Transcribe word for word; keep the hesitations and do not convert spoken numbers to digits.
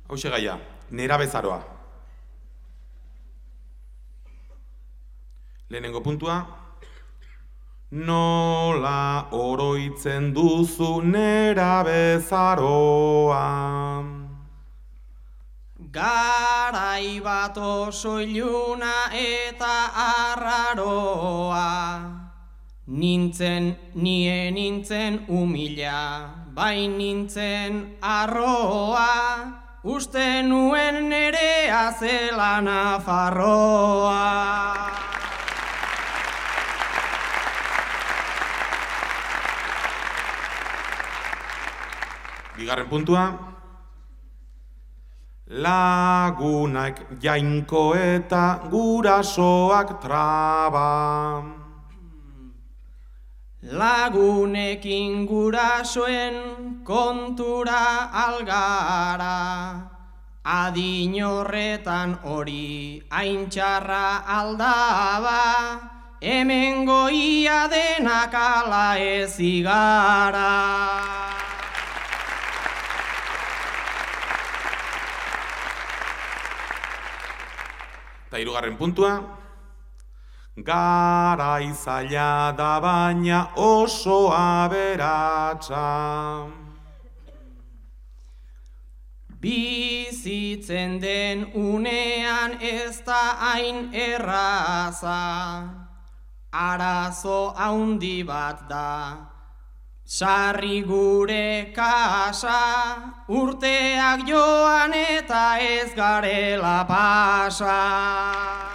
Hauxe gaia, nerabezaroa. Lehenengo puntua. Nola oroitzen duzu nerabezaroa? Garai bat oso iluna eta arraroa. Nintzen, nie nintzen umila, bai nintzen arroa. Uste nuen nerea zela Nafarroa. Bigarren puntua. Lagunak jainko eta gurasoak traba. Lagunekin gurasoen kontura algara. Adin horretan hori aintxarra aldaba. Hemen goia denak ala ez igara. Eta hirugarren puntua. Garai zaila da baina oso aberatsa. Bizitzen den unean ez da hain erraza. Arazo haundi bat da. Sarri gure kasa, urteak joan eta ez garela pasa.